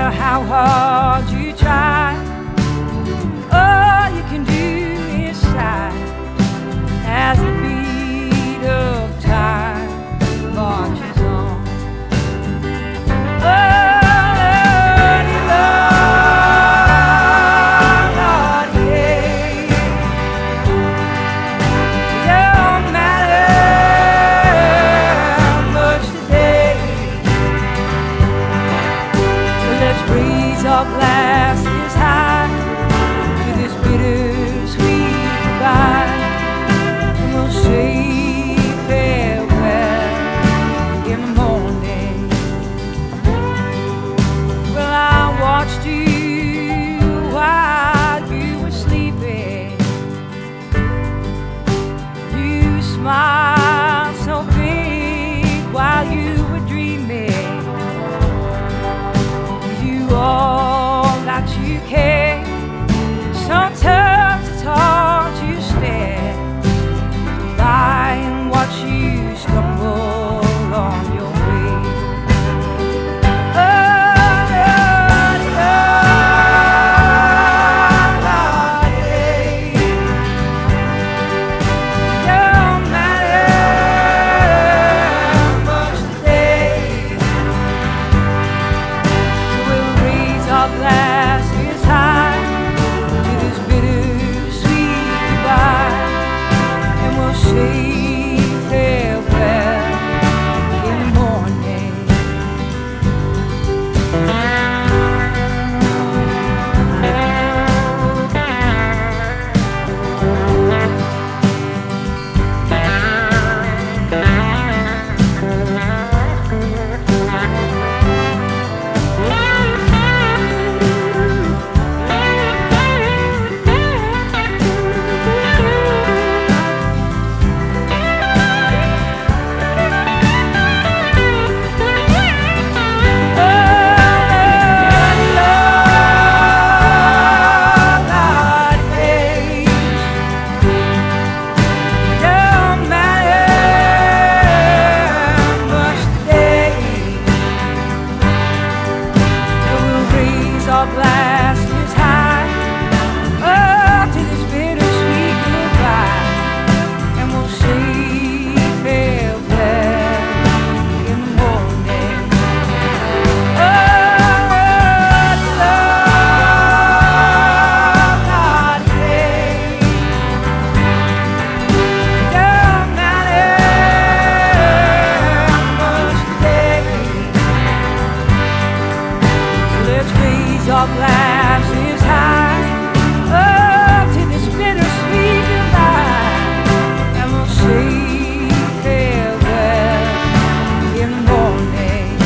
how hard you try, all you can do is sigh as the beat of time marches on. Our glasses high to this bittersweet goodbye, and we'll say farewell in the morning. Well, I watched you while you were sleeping. You smiled so big while you were dreaming. All that you care. Sometimes it's hard to stare by and watch you stumble on your way. Don't matter much today, so we'll raise our glasses high to this bittersweet goodbye, and we'll say farewell in the morning. Our glasses high up to this bittersweet goodbye, and we'll say farewell in the morning. Love not today. Don't matter much today, so let's raise our glasses high up to this bittersweet goodbye, and we'll say farewell in the morning.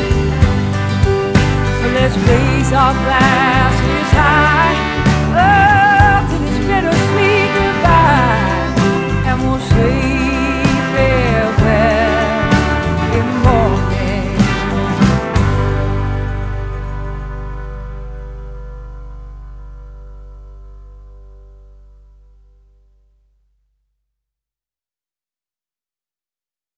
So let's raise our glasses high up